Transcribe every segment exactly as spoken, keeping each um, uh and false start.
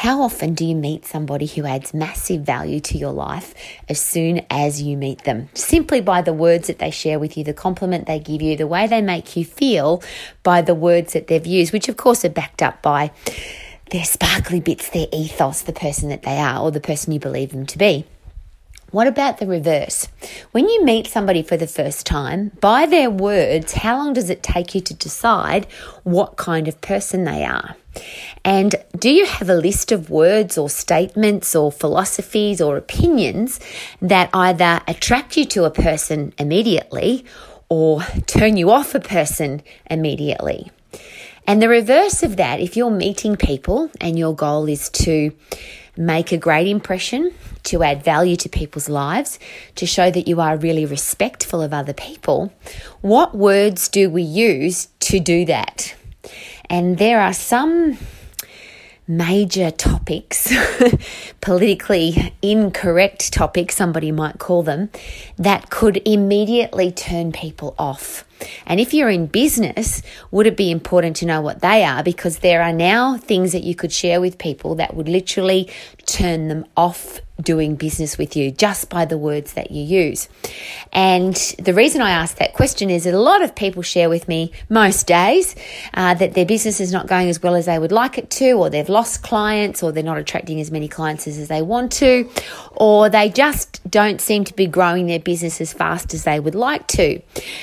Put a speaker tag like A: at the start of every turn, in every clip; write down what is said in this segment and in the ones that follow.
A: How often do you meet somebody who adds massive value to your life as soon as you meet them? Simply by the words that they share with you, the compliment they give you, the way they make you feel by the words that they've used, which of course are backed up by their sparkly bits, their ethos, the person that they are or the person you believe them to be. What about the reverse? When you meet somebody for the first time, by their words, how long does it take you to decide what kind of person they are? And do you have a list of words or statements or philosophies or opinions that either attract you to a person immediately or turn you off a person immediately? And the reverse of that, if you're meeting people and your goal is to make a great impression, to add value to people's lives, to show that you are really respectful of other people, what words do we use to do that? And there are some major topics, politically incorrect topics, somebody might call them, that could immediately turn people off. And if you're in business, would it be important to know what they are? Because there are now things that you could share with people that would literally turn them off doing business with you just by the words that you use. And the reason I ask that question is that a lot of people share with me most days uh, that their business is not going as well as they would like it to, or they've lost clients, or they're not attracting as many clients as, as they want to, or they just don't seem to be growing their business as fast as they would like to.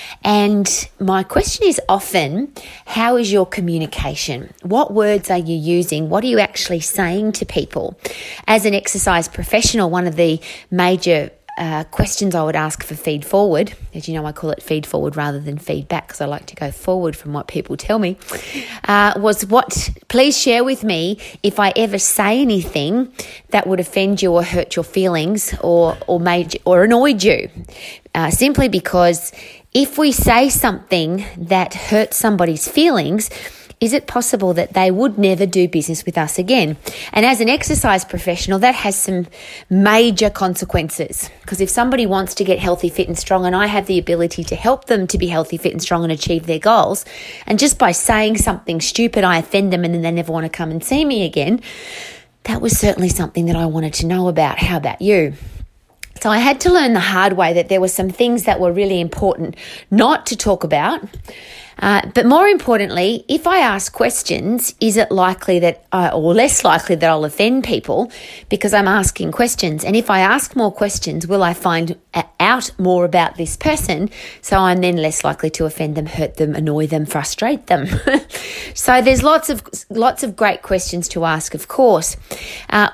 A: And my question is often, how is your communication? What words are you using? What are you actually saying to people? As an exercise professional, one of the major uh, questions I would ask for feed forward, as you know, I call it feed forward rather than feedback because I like to go forward from what people tell me, uh, was what, please share with me if I ever say anything that would offend you or hurt your feelings or, or made or annoyed you. Uh, simply because if we say something that hurts somebody's feelings, is it possible that they would never do business with us again? And as an exercise professional, that has some major consequences. Because if somebody wants to get healthy, fit and strong, and I have the ability to help them to be healthy, fit and strong and achieve their goals, and just by saying something stupid, I offend them and then they never want to come and see me again, that was certainly something that I wanted to know about. How about you? So I had to learn the hard way that there were some things that were really important not to talk about. Uh, but more importantly, if I ask questions, is it likely that, uh, or less likely that I'll offend people because I'm asking questions? And if I ask more questions, will I find out more about this person? So I'm then less likely to offend them, hurt them, annoy them, frustrate them. So there's lots of lots of great questions to ask, of course. Uh,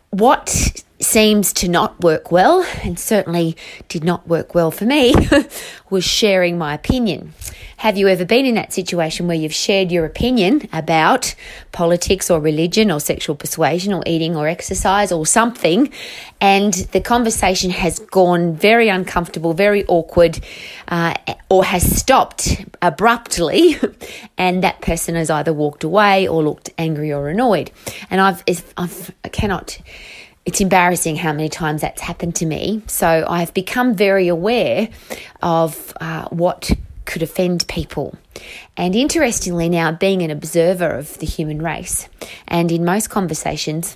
A: what seems to not work well, and certainly did not work well for me, was sharing my opinion. Have you ever been in that situation where you've shared your opinion about politics or religion or sexual persuasion or eating or exercise or something, and the conversation has gone very uncomfortable, very awkward, uh, or has stopped abruptly, and that person has either walked away or looked angry or annoyed? And I've, I've I cannot... It's embarrassing how many times that's happened to me. So I've become very aware of uh, what could offend people. And interestingly now, being an observer of the human race, and in most conversations,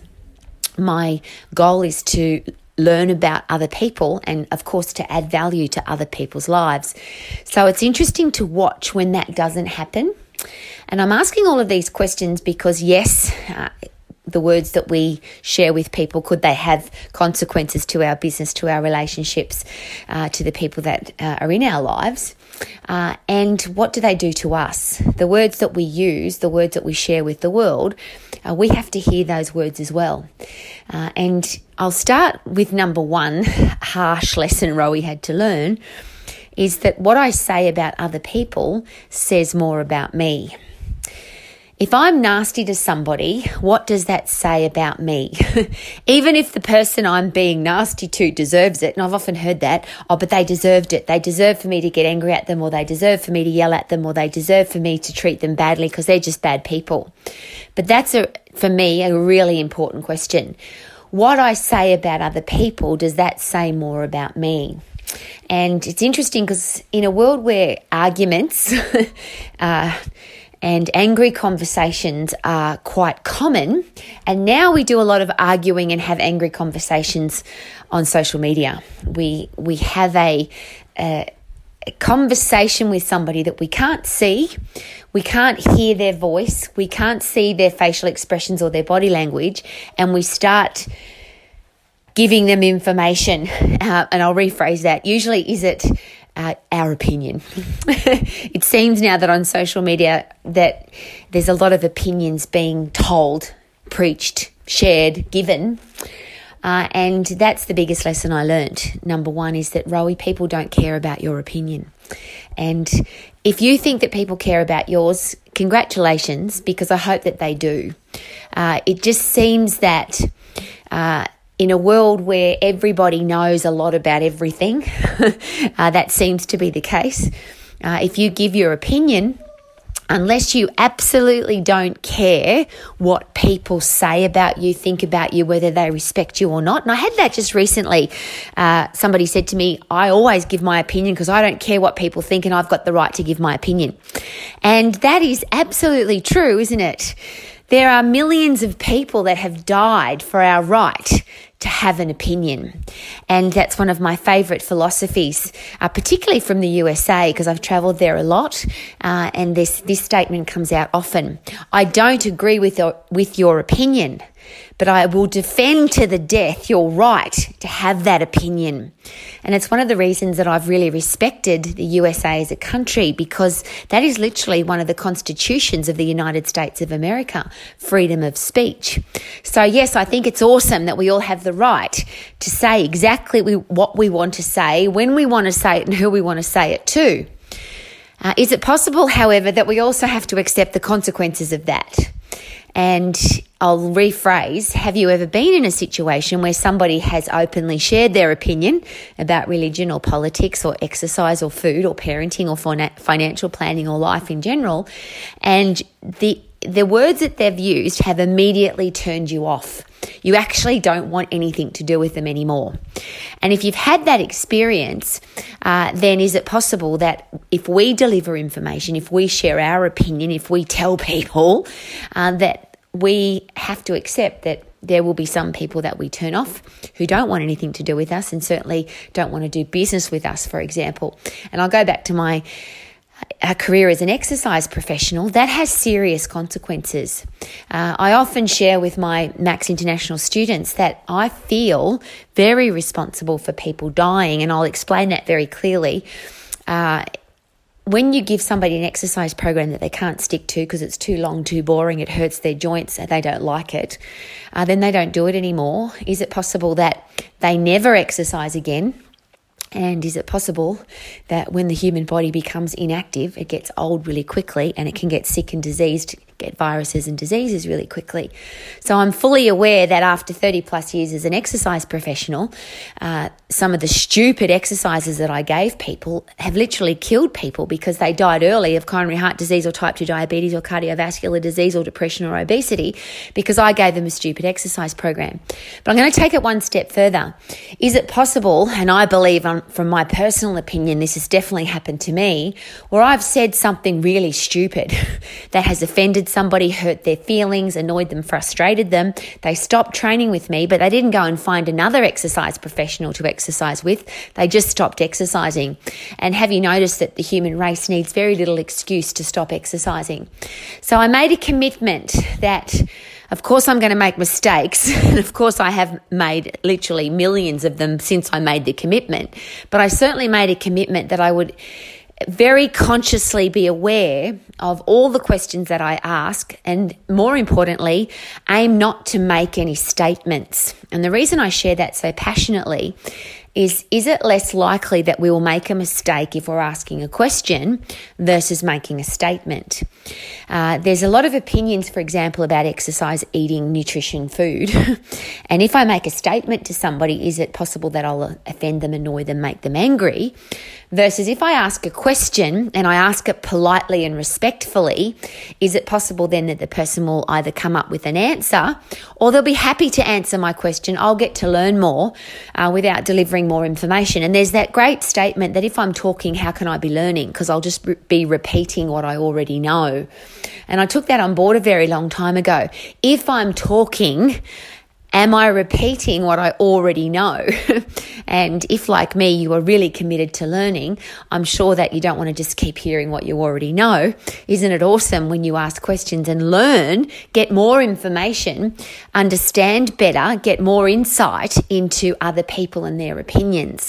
A: my goal is to learn about other people and, of course, to add value to other people's lives. So it's interesting to watch when that doesn't happen. And I'm asking all of these questions because, yes, uh, the words that we share with people, could they have consequences to our business, to our relationships, uh, to the people that uh, are in our lives? Uh, and what do they do to us? The words that we use, the words that we share with the world, uh, we have to hear those words as well. Uh, and I'll start with number one, harsh lesson Rowie had to learn, is that what I say about other people says more about me. If I'm nasty to somebody, what does that say about me? Even if the person I'm being nasty to deserves it, and I've often heard that, oh, but they deserved it. They deserve for me to get angry at them, or they deserve for me to yell at them, or they deserve for me to treat them badly because they're just bad people. But that's, a, for me, a really important question. What I say about other people, does that say more about me? And it's interesting because in a world where arguments uh, And angry conversations are quite common. And now we do a lot of arguing and have angry conversations on social media. We we have a, a, a conversation with somebody that we can't see. We can't hear their voice. We can't see their facial expressions or their body language. And we start giving them information. Uh, and I'll rephrase that. Usually, is it Uh, our opinion? It seems now that on social media that there's a lot of opinions being told, preached, shared, given. Uh, and that's the biggest lesson I learned. Number one is that, Rowie, people don't care about your opinion. And if you think that people care about yours, congratulations, because I hope that they do. Uh, it just seems that uh, in a world where everybody knows a lot about everything, uh, that seems to be the case. Uh, if you give your opinion, unless you absolutely don't care what people say about you, think about you, whether they respect you or not. And I had that just recently. Uh, somebody said to me, I always give my opinion because I don't care what people think and I've got the right to give my opinion. And that is absolutely true, isn't it? There are millions of people that have died for our right to have an opinion. And that's one of my favourite philosophies, uh, particularly from the U S A, because I've travelled there a lot, uh, and this, this statement comes out often. I don't agree with your, with your opinion, but I will defend to the death your right to have that opinion. And it's one of the reasons that I've really respected the U S A as a country, because that is literally one of the constitutions of the United States of America, freedom of speech. So yes, I think it's awesome that we all have the right to say exactly we, what we want to say, when we want to say it and who we want to say it to. Uh, is it possible, however, that we also have to accept the consequences of that? And I'll rephrase, have you ever been in a situation where somebody has openly shared their opinion about religion or politics or exercise or food or parenting or financial planning or life in general, and the the words that they've used have immediately turned you off? You actually don't want anything to do with them anymore. And if you've had that experience, uh, then is it possible that if we deliver information, if we share our opinion, if we tell people uh, that we have to accept that there will be some people that we turn off who don't want anything to do with us and certainly don't want to do business with us, for example. And I'll go back to my a career as an exercise professional. That has serious consequences. Uh, I often share with my Max International students that I feel very responsible for people dying, and I'll explain that very clearly. Uh, when you give somebody an exercise program that they can't stick to because it's too long, too boring, it hurts their joints, and they don't like it, uh, then they don't do it anymore. Is it possible that they never exercise again? And is it possible that when the human body becomes inactive, it gets old really quickly and it can get sick and diseased, get viruses and diseases really quickly? So I'm fully aware that after thirty plus years as an exercise professional, uh, some of the stupid exercises that I gave people have literally killed people because they died early of coronary heart disease or type two diabetes or cardiovascular disease or depression or obesity because I gave them a stupid exercise program. But I'm going to take it one step further. Is it possible, and I believe um, from my personal opinion, this has definitely happened to me, where I've said something really stupid that has offended somebody, hurt their feelings, annoyed them, frustrated them. They stopped training with me, but they didn't go and find another exercise professional to exercise with. They just stopped exercising. And have you noticed that the human race needs very little excuse to stop exercising? So I made a commitment that, of course, I'm going to make mistakes. And of course, I have made literally millions of them since I made the commitment. But I certainly made a commitment that I would very consciously be aware of all the questions that I ask, and more importantly, aim not to make any statements. And the reason I share that so passionately is, is it less likely that we will make a mistake if we're asking a question versus making a statement? Uh, there's a lot of opinions, for example, about exercise, eating, nutrition, food. And if I make a statement to somebody, is it possible that I'll offend them, annoy them, make them angry? Versus if I ask a question and I ask it politely and respectfully, is it possible then that the person will either come up with an answer or they'll be happy to answer my question? I'll get to learn more uh, without delivering gathering more information. And there's that great statement that if I'm talking, how can I be learning? Because I'll just re- be repeating what I already know. And I took that on board a very long time ago. If I'm talking, am I repeating what I already know? And if, like me, you are really committed to learning, I'm sure that you don't want to just keep hearing what you already know. Isn't it awesome when you ask questions and learn, get more information, understand better, get more insight into other people and their opinions?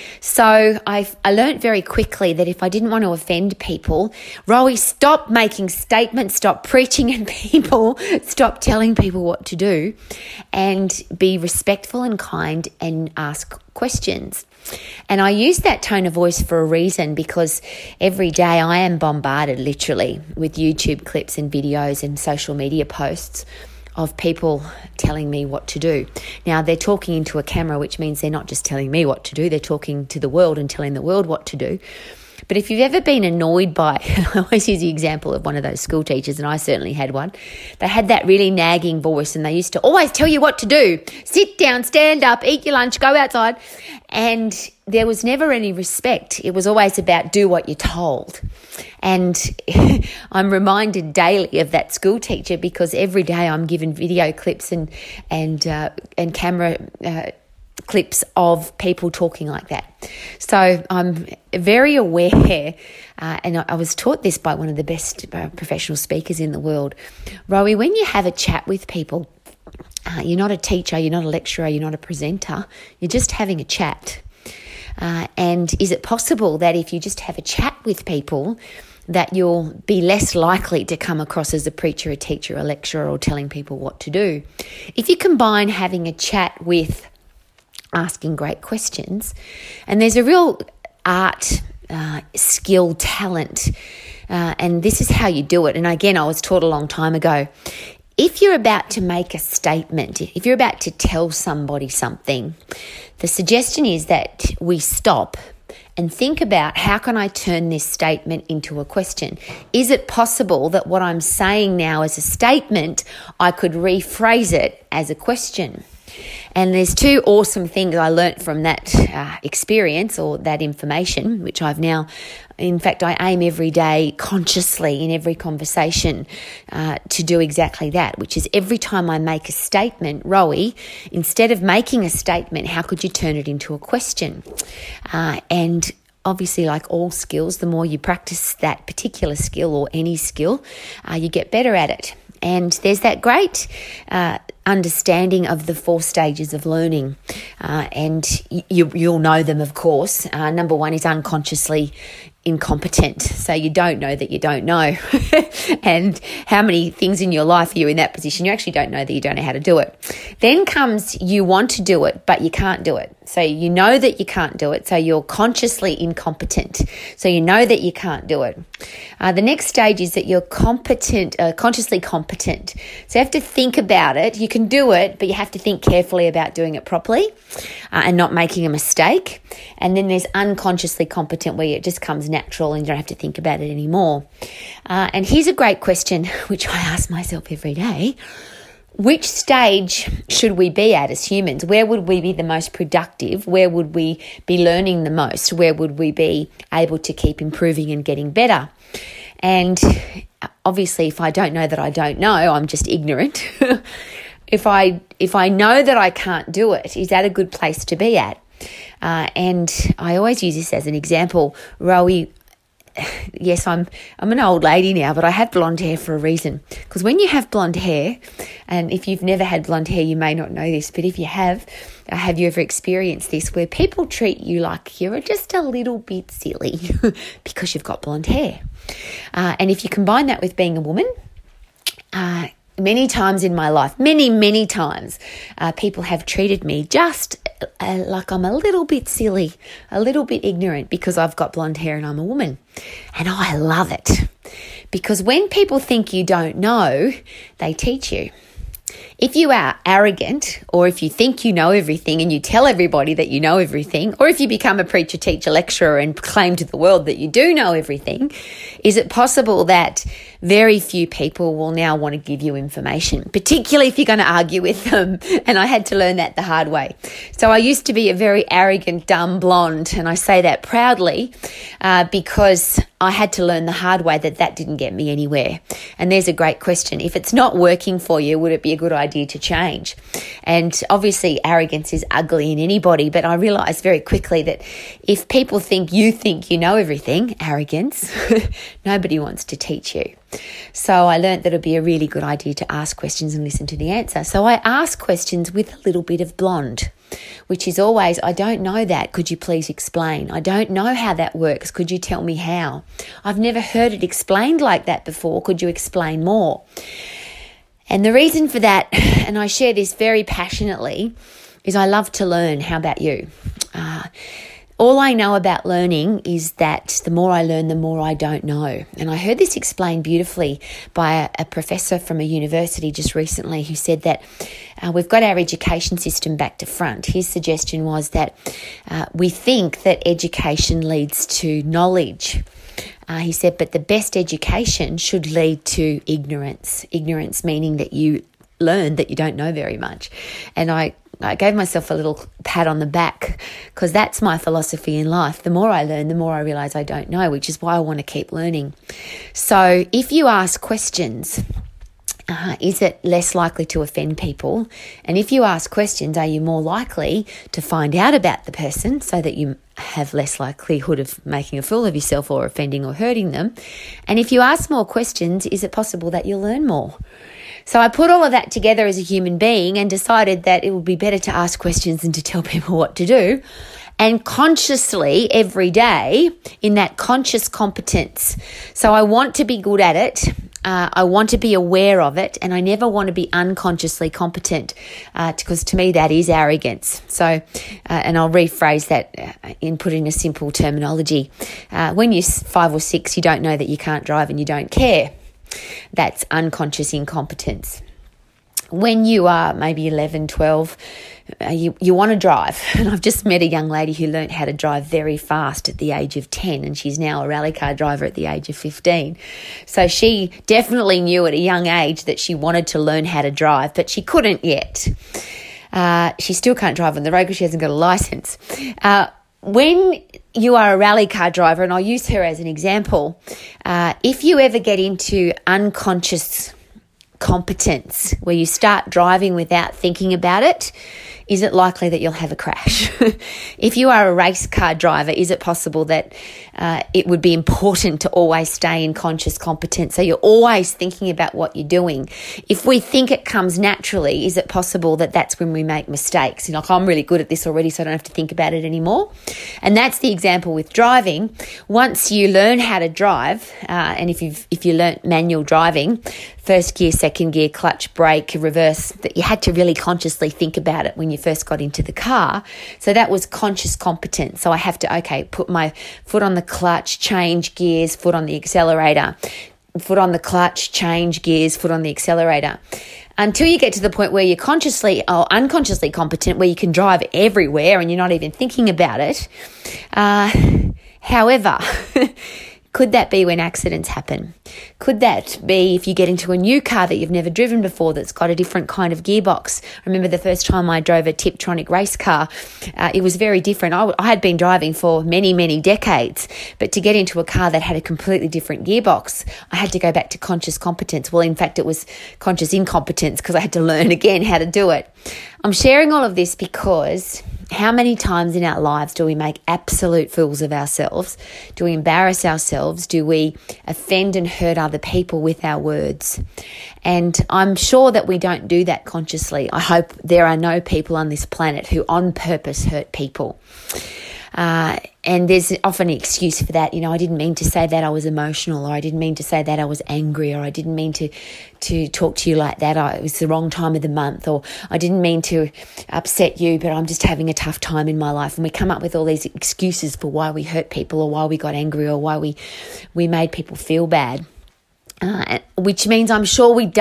A: So I, I learned very quickly that if I didn't want to offend people, Rowie, stop making statements, stop preaching at people, stop telling people what to do, and be respectful and kind and ask questions. And I use that tone of voice for a reason, because every day I am bombarded literally with YouTube clips and videos and social media posts of people telling me what to do. Now, they're talking into a camera, which means they're not just telling me what to do, they're talking to the world and telling the world what to do. But if you've ever been annoyed by, I always use the example of one of those school teachers, and I certainly had one. They had that really nagging voice, and they used to always tell you what to do. Sit down, stand up, eat your lunch, go outside. And there was never any respect. It was always about do what you're told. And I'm reminded daily of that school teacher, because every day I'm given video clips and, and, uh, and camera uh clips of people talking like that. So I'm very aware, uh, and I, I was taught this by one of the best uh, professional speakers in the world. Rowie, when you have a chat with people, uh, you're not a teacher, you're not a lecturer, you're not a presenter, you're just having a chat. Uh, and is it possible that if you just have a chat with people, that you'll be less likely to come across as a preacher, a teacher, a lecturer, or telling people what to do? If you combine having a chat with asking great questions, and there's a real art, uh, skill, talent, uh, and this is how you do it. And again, I was taught a long time ago, if you're about to make a statement, if you're about to tell somebody something, the suggestion is that we stop and think about, how can I turn this statement into a question? Is it possible that what I'm saying now as a statement, I could rephrase it as a question? And there's two awesome things I learnt from that uh, experience, or that information, which I've now, in fact, I aim every day consciously in every conversation uh, to do exactly that, which is every time I make a statement, Rowie, instead of making a statement, how could you turn it into a question? Uh, and obviously, like all skills, the more you practice that particular skill or any skill, uh, you get better at it. And there's that great uh, understanding of the four stages of learning. Uh, and you, you'll know them, of course. Uh, number one is unconsciously incompetent. So you don't know that you don't know. And how many things in your life are you in that position? You actually don't know that you don't know how to do it. Then comes you want to do it, but you can't do it. So you know that you can't do it. So you're consciously incompetent. So you know that you can't do it. Uh, the next stage is that you're competent, uh, consciously competent. So you have to think about it. You can do it, but you have to think carefully about doing it properly uh, and not making a mistake. And then there's unconsciously competent, where it just comes natural and you don't have to think about it anymore. Uh, and here's a great question, which I ask myself every day. Which stage should we be at as humans? Where would we be the most productive? Where would we be learning the most? Where would we be able to keep improving and getting better? And obviously, if I don't know that I don't know, I'm just ignorant. If I if I know that I can't do it, is that a good place to be at? Uh, and I always use this as an example. Rowie, yes, I'm I'm an old lady now, but I have blonde hair for a reason. Because when you have blonde hair, and if you've never had blonde hair, you may not know this, but if you have, uh, have you ever experienced this, where people treat you like you're just a little bit silly because you've got blonde hair? Uh, and if you combine that with being a woman, uh, many times in my life, many, many times, uh, people have treated me just uh, like I'm a little bit silly, a little bit ignorant because I've got blonde hair and I'm a woman. And I love it, because when people think you don't know, they teach you. If you are arrogant, or if you think you know everything and you tell everybody that you know everything, or if you become a preacher, teacher, lecturer and claim to the world that you do know everything, is it possible that very few people will now want to give you information, particularly if you're going to argue with them? And I had to learn that the hard way. So I used to be a very arrogant, dumb blonde, and I say that proudly uh, because I had to learn the hard way that that didn't get me anywhere. And there's a great question. If it's not working for you, would it be a good idea to change? And obviously arrogance is ugly in anybody, but I realised very quickly that if people think you think you know everything, arrogance, nobody wants to teach you. So I learned that it would be a really good idea to ask questions and listen to the answer. So I ask questions with a little bit of blonde, which is always, I don't know that. Could you please explain? I don't know how that works. Could you tell me how? I've never heard it explained like that before. Could you explain more? And the reason for that, and I share this very passionately, is I love to learn. How about you? Uh, All I know about learning is that the more I learn, the more I don't know. And I heard this explained beautifully by a, a professor from a university just recently who said that uh, we've got our education system back to front. His suggestion was that uh, we think that education leads to knowledge. Uh, he said, but the best education should lead to ignorance. Ignorance meaning that you learn that you don't know very much. And I I gave myself a little pat on the back because that's my philosophy in life. The more I learn, the more I realise I don't know, which is why I want to keep learning. So if you ask questions, uh, is it less likely to offend people? And if you ask questions, are you more likely to find out about the person so that you have less likelihood of making a fool of yourself or offending or hurting them? And if you ask more questions, is it possible that you'll learn more? So I put all of that together as a human being and decided that it would be better to ask questions than to tell people what to do. And consciously every day in that conscious competence. So I want to be good at it. Uh, I want to be aware of it, and I never want to be unconsciously competent uh, because to me that is arrogance. So, uh, and I'll rephrase that uh, in put in a simple terminology. Uh, when you're five or six, you don't know that you can't drive and you don't care. That's unconscious incompetence. When you are maybe eleven, twelve, uh, you, you want to drive. And I've just met a young lady who learnt how to drive very fast at the age of ten, and she's now a rally car driver at the age of fifteen. So she definitely knew at a young age that she wanted to learn how to drive, but she couldn't yet. Uh, she still can't drive on the road because she hasn't got a license. Uh, When you are a rally car driver, and I'll use her as an example, uh, if you ever get into unconscious competence where you start driving without thinking about it, is it likely that you'll have a crash? If you are a race car driver, is it possible that uh, it would be important to always stay in conscious competence? So you're always thinking about what you're doing. If we think it comes naturally, is it possible that that's when we make mistakes? You know, like, I'm really good at this already, so I don't have to think about it anymore. And that's the example with driving. Once you learn how to drive, uh, and if you've if you learnt manual driving, first gear, second gear, clutch, brake, reverse, that you had to really consciously think about it when you first got into the car. So that was conscious competence. So I have to, okay, put my foot on the clutch, change gears, foot on the accelerator, foot on the clutch, change gears, foot on the accelerator. Until you get to the point where you're consciously or unconsciously competent, where you can drive everywhere and you're not even thinking about it. Uh, however, could that be when accidents happen? Could that be if you get into a new car that you've never driven before that's got a different kind of gearbox? I remember the first time I drove a Tiptronic race car, uh, it was very different. I, I had been driving for many, many decades, but to get into a car that had a completely different gearbox, I had to go back to conscious competence. Well, in fact, it was conscious incompetence because I had to learn again how to do it. I'm sharing all of this because how many times in our lives do we make absolute fools of ourselves? Do we embarrass ourselves? Do we offend and hurt other people with our words? And I'm sure that we don't do that consciously. I hope there are no people on this planet who on purpose hurt people. Uh, and there's often an excuse for that. You know, I didn't mean to say that I was emotional, or I didn't mean to say that I was angry, or I didn't mean to, to talk to you like that. I, it was the wrong time of the month, or I didn't mean to upset you, but I'm just having a tough time in my life. And we come up with all these excuses for why we hurt people, or why we got angry, or why we, we made people feel bad, uh, which means I'm sure we don't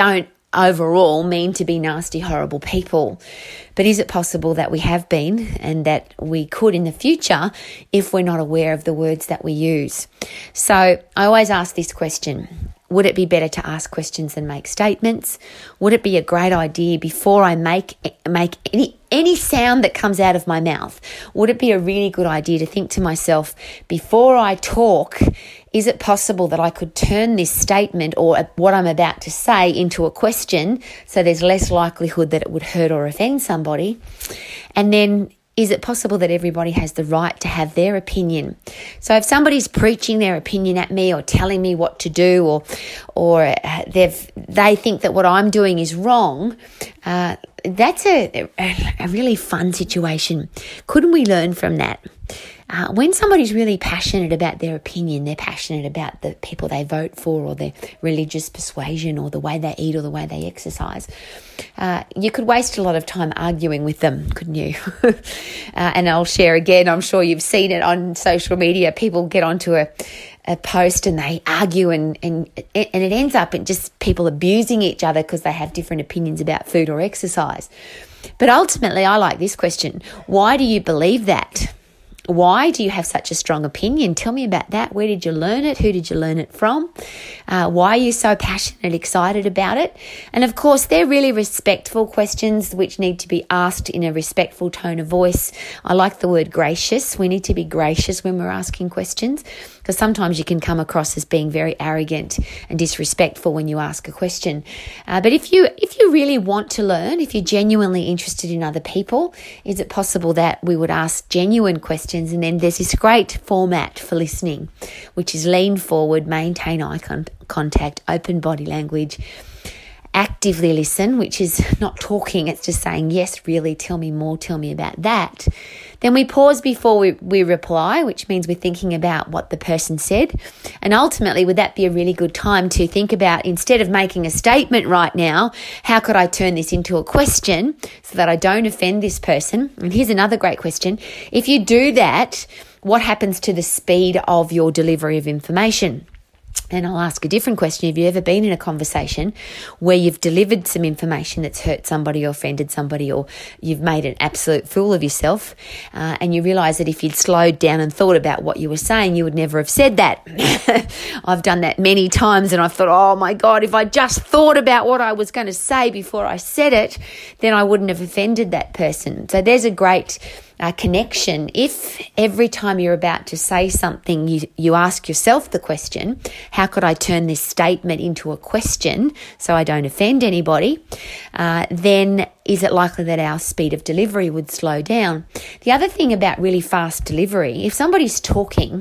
A: overall mean to be nasty, horrible people. But is it possible that we have been and that we could in the future if we're not aware of the words that we use? So I always ask this question. Would it be better to ask questions than make statements? Would it be a great idea before I make make any any sound that comes out of my mouth? Would it be a really good idea to think to myself, before I talk, is it possible that I could turn this statement or what I'm about to say into a question so there's less likelihood that it would hurt or offend somebody? And then, is it possible that everybody has the right to have their opinion? So if somebody's preaching their opinion at me or telling me what to do, or or they've they think that what I'm doing is wrong, uh, that's a, a really fun situation. Couldn't we learn from that? Uh, when somebody's really passionate about their opinion, they're passionate about the people they vote for or their religious persuasion or the way they eat or the way they exercise, uh, you could waste a lot of time arguing with them, couldn't you? uh, and I'll share again, I'm sure you've seen it on social media. People get onto a, a post and they argue and, and, and it ends up in just people abusing each other because they have different opinions about food or exercise. But ultimately, I like this question. Why do you believe that? Why do you have such a strong opinion? Tell me about that. Where did you learn it? Who did you learn it from? Uh, why are you so passionate and excited about it? And of course, they're really respectful questions which need to be asked in a respectful tone of voice. I like the word gracious. We need to be gracious when we're asking questions, because sometimes you can come across as being very arrogant and disrespectful when you ask a question. Uh, but if you if you really want to learn, if you're genuinely interested in other people, is it possible that we would ask genuine questions? And then there's this great format for listening, which is lean forward, maintain eye con- contact, open body language, actively listen, which is not talking, it's just saying, yes, really, tell me more, tell me about that. Then we pause before we, we reply, which means we're thinking about what the person said. And ultimately, would that be a really good time to think about, instead of making a statement right now, how could I turn this into a question so that I don't offend this person? And here's another great question. If you do that, what happens to the speed of your delivery of information? And I'll ask a different question. Have you ever been in a conversation where you've delivered some information that's hurt somebody or offended somebody, or you've made an absolute fool of yourself, uh, and you realise that if you'd slowed down and thought about what you were saying, you would never have said that? I've done that many times, and I've thought, oh my God, if I just thought about what I was going to say before I said it, then I wouldn't have offended that person. So there's a great Uh, connection. If every time you're about to say something, you, you ask yourself the question, how could I turn this statement into a question so I don't offend anybody, uh, then is it likely that our speed of delivery would slow down? The other thing about really fast delivery, if somebody's talking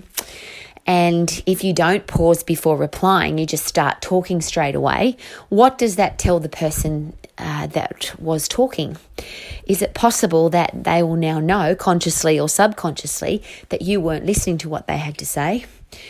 A: and if you don't pause before replying, you just start talking straight away, what does that tell the person uh, that was talking? Is it possible that they will now know, consciously or subconsciously, that you weren't listening to what they had to say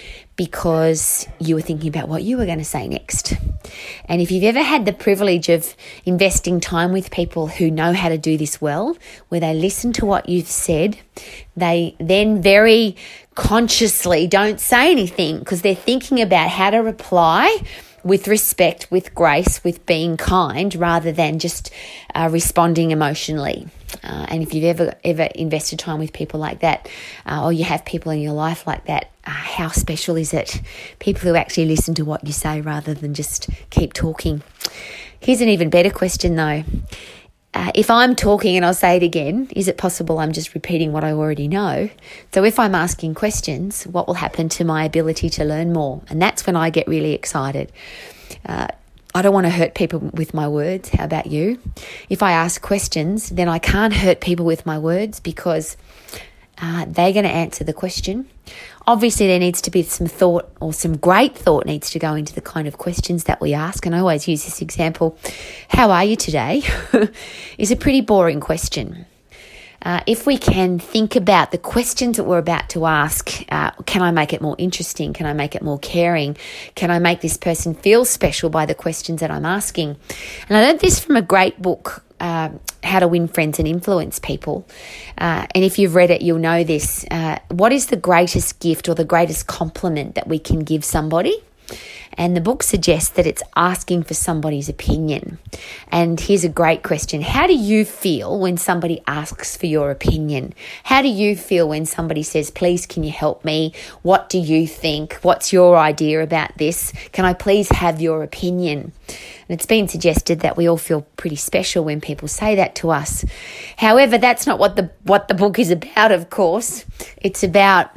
A: because you were thinking about what you were going to say next? And if you've ever had the privilege of investing time with people who know how to do this well, where they listen to what you've said, they then very consciously don't say anything because they're thinking about how to reply with respect, with grace, with being kind, rather than just uh, responding emotionally. Uh, and if you've ever ever invested time with people like that, uh, or you have people in your life like that, uh, how special is it? People who actually listen to what you say rather than just keep talking. Here's an even better question though. Uh, if I'm talking, and I'll say it again, is it possible I'm just repeating what I already know? So if I'm asking questions, what will happen to my ability to learn more? And that's when I get really excited. Uh, I don't want to hurt people with my words. How about you? If I ask questions, then I can't hurt people with my words because uh, they're going to answer the question. Obviously, there needs to be some thought, or some great thought needs to go into the kind of questions that we ask. And I always use this example. How are you today? is a pretty boring question. Uh, if we can think about the questions that we're about to ask, uh, can I make it more interesting? Can I make it more caring? Can I make this person feel special by the questions that I'm asking? And I learned this from a great book, uh, How to Win Friends and Influence People. Uh, and if you've read it, you'll know this. Uh, what is the greatest gift or the greatest compliment that we can give somebody? And the book suggests that it's asking for somebody's opinion. And here's a great question. How do you feel when somebody asks for your opinion? How do you feel when somebody says, please, can you help me? What do you think? What's your idea about this? Can I please have your opinion? And it's been suggested that we all feel pretty special when people say that to us. However, that's not what the what the book is about, of course. It's about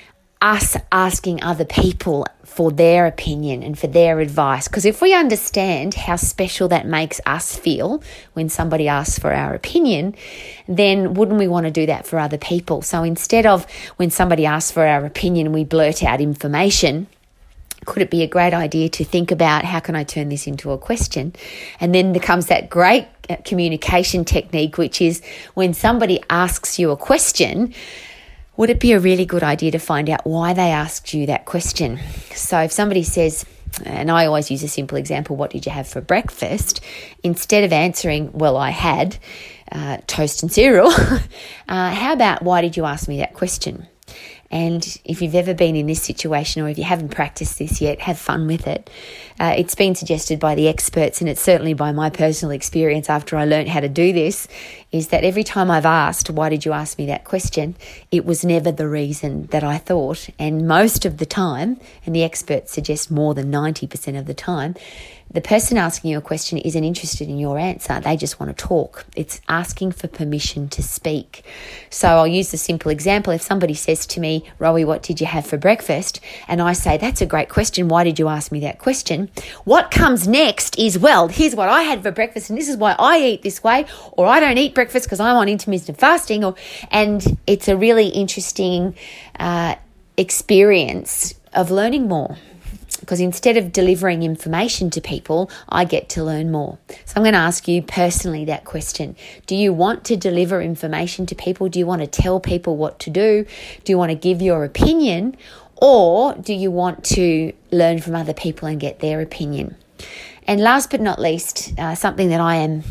A: us asking other people for their opinion and for their advice. Because if we understand how special that makes us feel when somebody asks for our opinion, then wouldn't we want to do that for other people? So instead of when somebody asks for our opinion, we blurt out information, could it be a great idea to think about how can I turn this into a question? And then there comes that great communication technique, which is when somebody asks you a question, would it be a really good idea to find out why they asked you that question? So if somebody says, and I always use a simple example, what did you have for breakfast? Instead of answering, well, I had uh, toast and cereal, uh, how about why did you ask me that question? And if you've ever been in this situation or if you haven't practiced this yet, have fun with it. Uh, it's been suggested by the experts, and it's certainly by my personal experience after I learned how to do this, is that every time I've asked, why did you ask me that question, it was never the reason that I thought. And most of the time, and the experts suggest more than ninety percent of the time, the person asking you a question isn't interested in your answer. They just want to talk. It's asking for permission to speak. So I'll use the simple example. If somebody says to me, Rowie, what did you have for breakfast? And I say, that's a great question. Why did you ask me that question? What comes next is, well, here's what I had for breakfast and this is why I eat this way, or I don't eat breakfast because I'm on intermittent fasting. Or, and it's a really interesting uh, experience of learning more. Because instead of delivering information to people, I get to learn more. So I'm going to ask you personally that question. Do you want to deliver information to people? Do you want to tell people what to do? Do you want to give your opinion? Or do you want to learn from other people and get their opinion? And last but not least, uh, something that I am,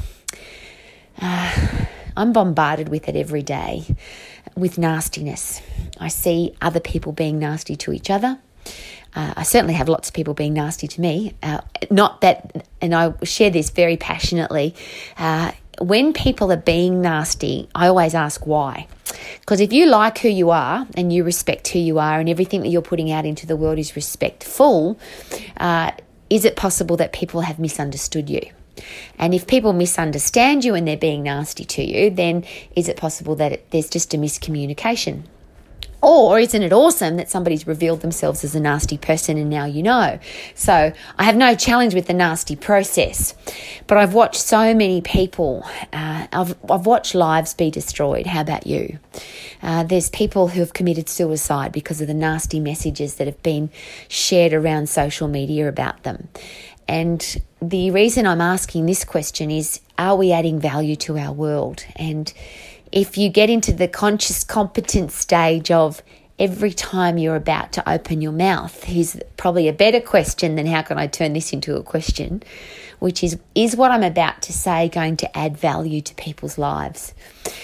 A: uh, I'm bombarded with it every day, with nastiness. I see other people being nasty to each other. Uh, I certainly have lots of people being nasty to me. Uh, not that, and I share this very passionately, uh, when people are being nasty, I always ask why. Because if you like who you are and you respect who you are and everything that you're putting out into the world is respectful, uh, is it possible that people have misunderstood you? And if people misunderstand you and they're being nasty to you, then is it possible that it, there's just a miscommunication? Or isn't it awesome that somebody's revealed themselves as a nasty person and now you know? So I have no challenge with the nasty process, but I've watched so many people, uh, I've, I've watched lives be destroyed. How about you? Uh, there's people who have committed suicide because of the nasty messages that have been shared around social media about them. And the reason I'm asking this question is, are we adding value to our world? And if you get into the conscious competence stage of every time you're about to open your mouth, here's probably a better question than how can I turn this into a question, which is, is what I'm about to say going to add value to people's lives?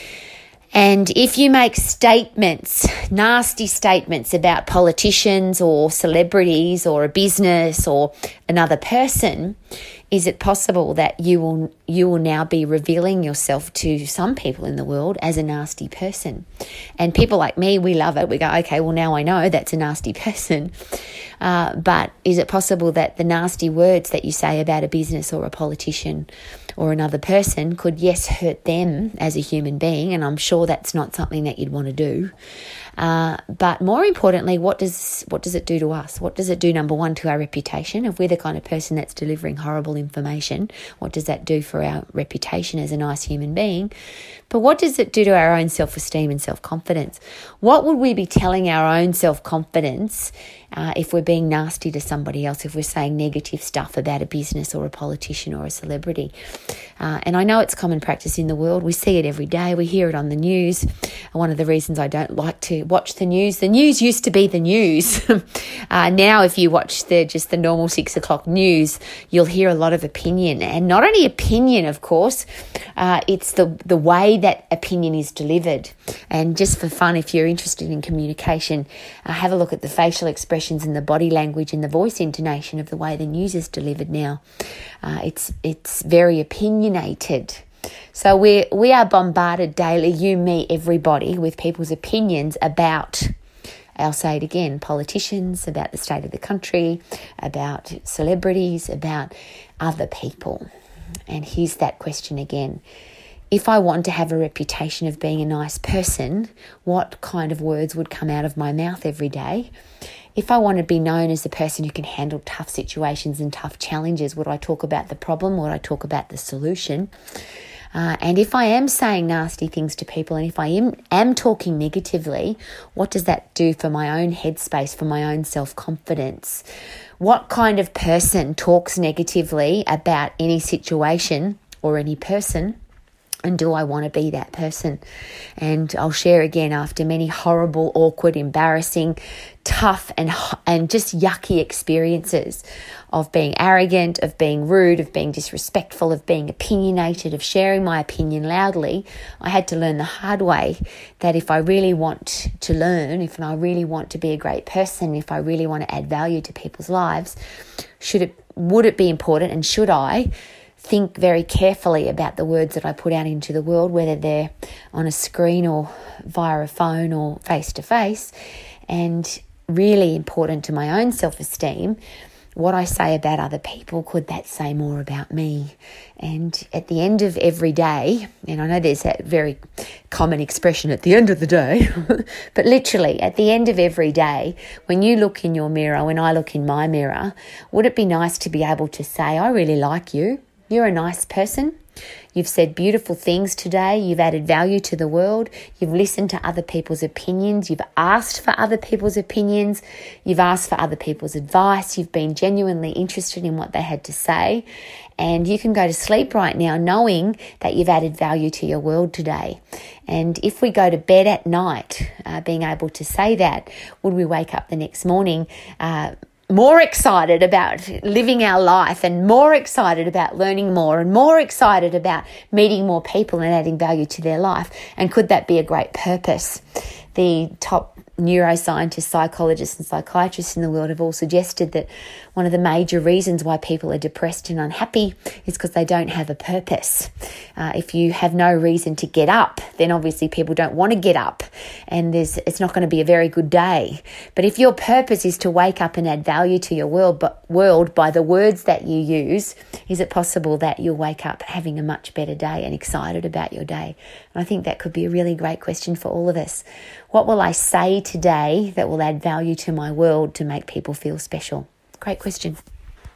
A: And if you make statements, nasty statements about politicians or celebrities or a business or another person, is it possible that you will you will now be revealing yourself to some people in the world as a nasty person? And people like me, we love it. We go, okay, well, now I know that's a nasty person. Uh, but is it possible that the nasty words that you say about a business or a politician or another person could, yes, hurt them as a human being? And I'm sure that's not something that you'd want to do. Uh, but more importantly, what does what does it do to us? What does it do, number one, to our reputation? If we're the kind of person that's delivering horrible information, what does that do for our reputation as a nice human being? But what does it do to our own self-esteem and self-confidence? What would we be telling our own self-confidence uh, if we're being nasty to somebody else, if we're saying negative stuff about a business or a politician or a celebrity? Uh, and I know it's common practice in the world. We see it every day. We hear it on the news. One of the reasons I don't like to watch the news, the news used to be the news. uh, now, if you watch the just the normal six o'clock news, you'll hear a lot of opinion. And not only opinion, of course, uh, it's the, the way that opinion is delivered. And just for fun, if you're interested in communication, uh, have a look at the facial expressions and the body language and the voice intonation of the way the news is delivered now. Uh, it's it's very opinionated. So we we are bombarded daily, you, me, everybody, with people's opinions about, I'll say it again, politicians, about the state of the country, about celebrities, about other people. And here's that question again. If I want to have a reputation of being a nice person, what kind of words would come out of my mouth every day? If I want to be known as the person who can handle tough situations and tough challenges, would I talk about the problem or would I talk about the solution? Uh, and if I am saying nasty things to people and if I am, am talking negatively, what does that do for my own headspace, for my own self-confidence? What kind of person talks negatively about any situation or any person? And do I want to be that person? And I'll share again, after many horrible, awkward, embarrassing, tough and and just yucky experiences of being arrogant, of being rude, of being disrespectful, of being opinionated, of sharing my opinion loudly, I had to learn the hard way that if I really want to learn, if I really want to be a great person, if I really want to add value to people's lives, should it would it be important and should I think very carefully about the words that I put out into the world, whether they're on a screen or via a phone or face-to-face. And really important to my own self-esteem, what I say about other people, could that say more about me? And at the end of every day, and I know there's that very common expression, at the end of the day, but literally at the end of every day, when you look in your mirror, when I look in my mirror, would it be nice to be able to say, I really like you. You're a nice person. You've said beautiful things today. You've added value to the world. You've listened to other people's opinions. You've asked for other people's opinions. You've asked for other people's advice. You've been genuinely interested in what they had to say. And you can go to sleep right now knowing that you've added value to your world today. And if we go to bed at night, uh, being able to say that, would we wake up the next morning uh, more excited about living our life and more excited about learning more and more excited about meeting more people and adding value to their life? And could that be a great purpose? The top neuroscientists, psychologists and psychiatrists in the world have all suggested that one of the major reasons why people are depressed and unhappy is because they don't have a purpose. Uh, if you have no reason to get up, then obviously people don't want to get up and there's it's not going to be a very good day. But if your purpose is to wake up and add value to your world, but world by the words that you use, is it possible that you'll wake up having a much better day and excited about your day? And I think that could be a really great question for all of us. What will I say today that will add value to my world to make people feel special? Great question.